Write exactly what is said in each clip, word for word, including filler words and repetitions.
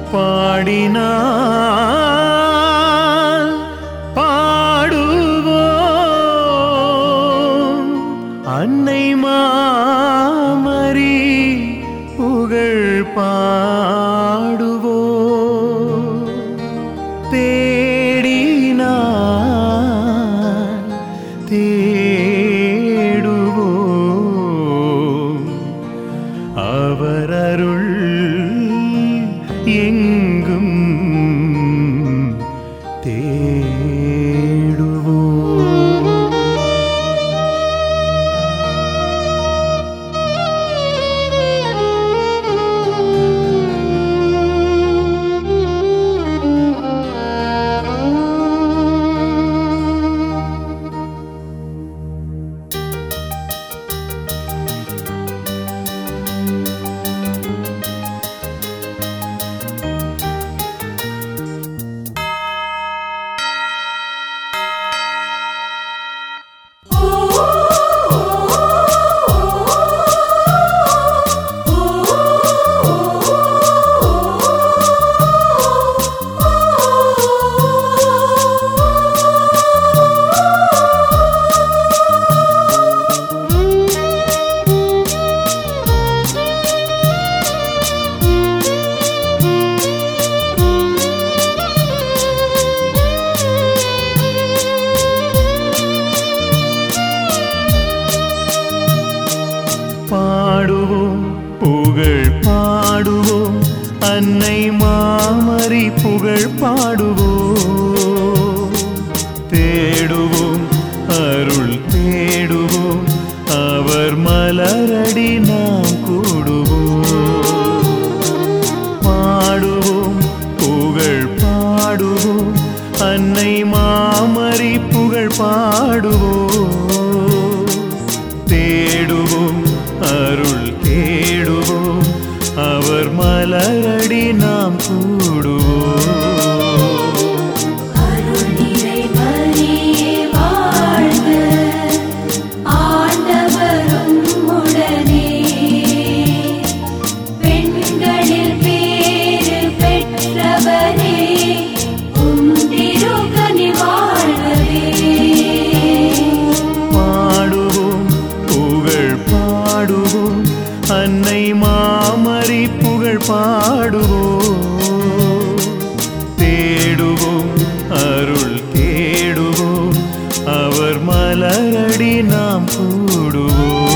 பாடினால் பாடுவோம் அன்னை மாமரி புகழ் பாடுவோம் தேடினால் தேடுவோம் அவர் அருள் எங்கும் தேடுவோம். பாடுவோம் புகழ் பாடுவோம் அன்னை மாமரி புகழ் பாடுவோம் தேடுவோம் அருள் தேடுவோம் அவர் மலரடி நாம் கூடுவோம். பாடுவோம் புகழ் பாடுவோம் அன்னை மாமரி புகழ் பாடுவோம் தேடுவோம் அருள் தேடுவோம் அவர் மலரடி நாம் கூடுவோம். அன்னை மாமரி புகழ் பாடுவோம் தேடுவோம் அருள் தேடுவோம் அவர் மலரடி நாம் கூடுவோம்.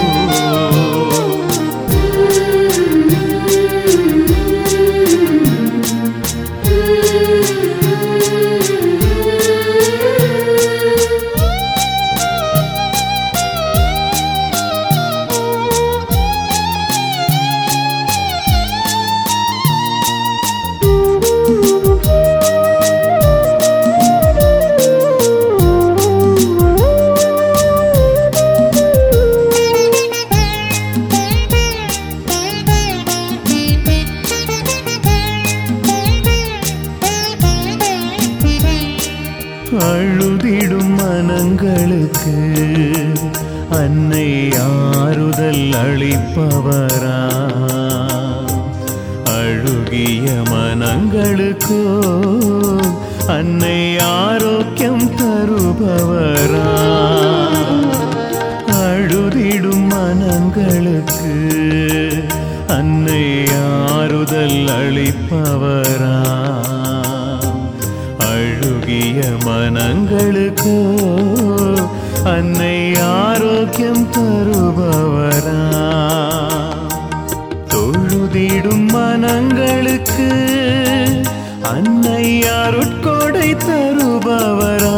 அழுதிடும் மனங்களுக்கு அன்னை ஆறுதல் அளிப்பவரா அழுகிய மனங்களுக்கோ அன்னை ஆரோக்கியம் தருபவரா அழுதிடும் மனங்களுக்கு அன்னை ஆறுதல் அளிப்பவரா அழுகிய மனங்களுக்கோ அன்னை ஆரோக்கியம் தருபவரா தொழுதிடும் மனங்களுக்கு அன்னை அருட்கொடை தருபவரா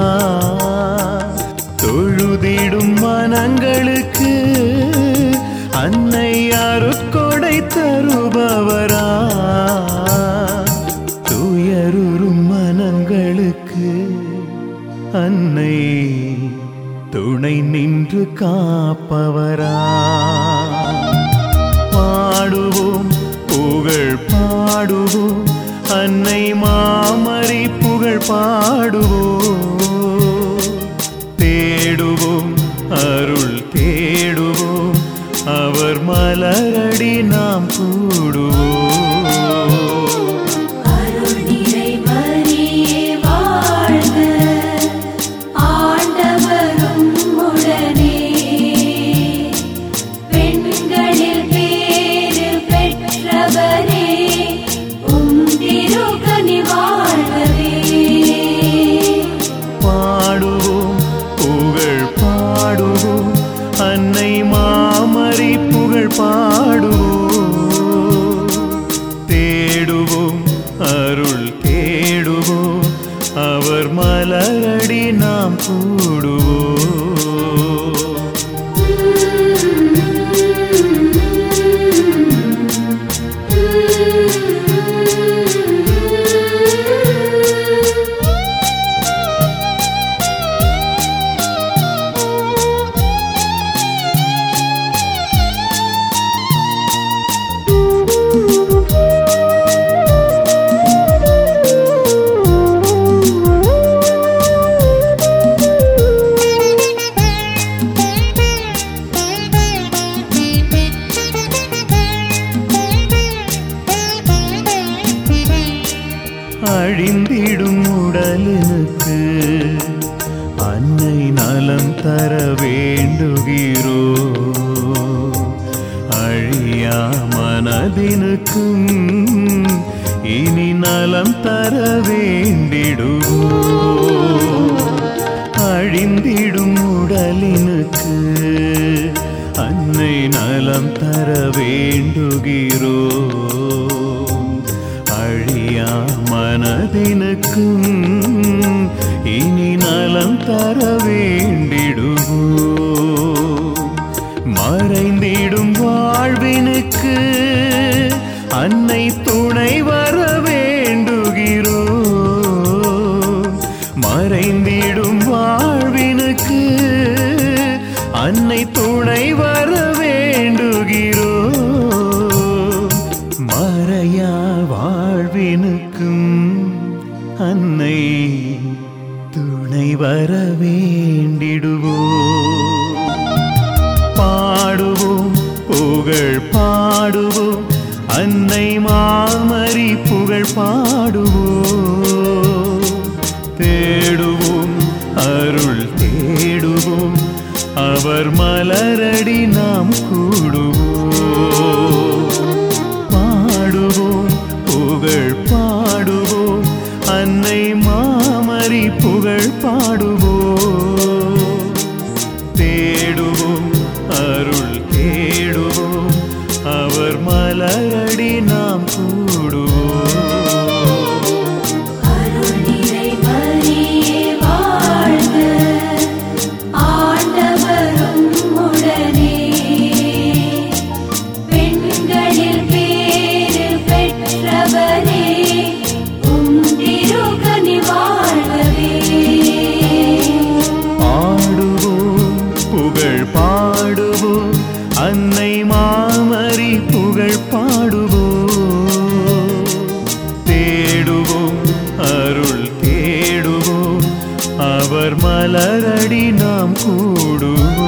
தொழுதிடும் மனங்களுக்கு அன்னை அருட்கொடை தருபவரா துயருறும் மனங்களுக்கு அன்னை துணை நின்று காப்பவரா பாடுவோம் புகழ் பாடுவோம் அன்னை மாமரி புகழ் பாடுவோம் தேடுவோம் அருள் தேடுவோம் அவர் மலரடி நாம் கூடுவோம். பெற்றவரே உம் திருக்கனி வாழ்கவே. பாடுவோம் புகழ் பாடுவோம் அன்னை மாமரி புகழ் பாடுவோம். தேடுவோம் அருள் தேடுவோம் அவர் மலரடி நாம் கூடுவோம். அழிந்திடும் உடலுக்கு அன்னை நலம் தர வேண்டுகிறோ. அழியா மனதினுக்கும் இனி நலம் தர வேண்டிடுவோ. அழிந்திடும் உடலினுக்கு அன்னை நலம் தர வேண்டுகிறோ. அழியா மனதினுக்கும் இனி நலம் தர வேண்டிடுவோ. மறைந்திடும் வாழ்வினுக்கு அன்னை துணை வர வேண்டுகிறோ. மறைந்திடும் வாழ்வினுக்கு அன்னை துணை வர வேண்டுகிறோ. மறையா வாழ்வினுக்கும் அன்னை துணை வர வேண்டிடுவோ. பாடுவோம் புகழ் பாடுவோம் அன்னை மாமரி புகழ் பாடுவோம். தேடுவோம் அருள் தேடுவோம் அவர் மலரடி நாம் கூடுவோம். பாடுவோம் புகழ் பாடுவோம் அன்னை மாமரி புகழ் பாடுவோம். தேடுவோம் அருள் தேடுவோம் அவர் மலரடி நாம் கூடுவோம். அருள் நிறை மரியே வாழ்க, ஆண்டவரும் உடனே. பெண்களில் பேறு பெற்றவரே உம் திருக்கனி வாழ்கவே. பாடுவோம் புகழ் பாடுவோம் அன்னை மாமரி புகழ் பாடுவோம். தேடுவோம் அருள் தேடுவோம் அவர் மலரடி நாம் கூடுவோம்.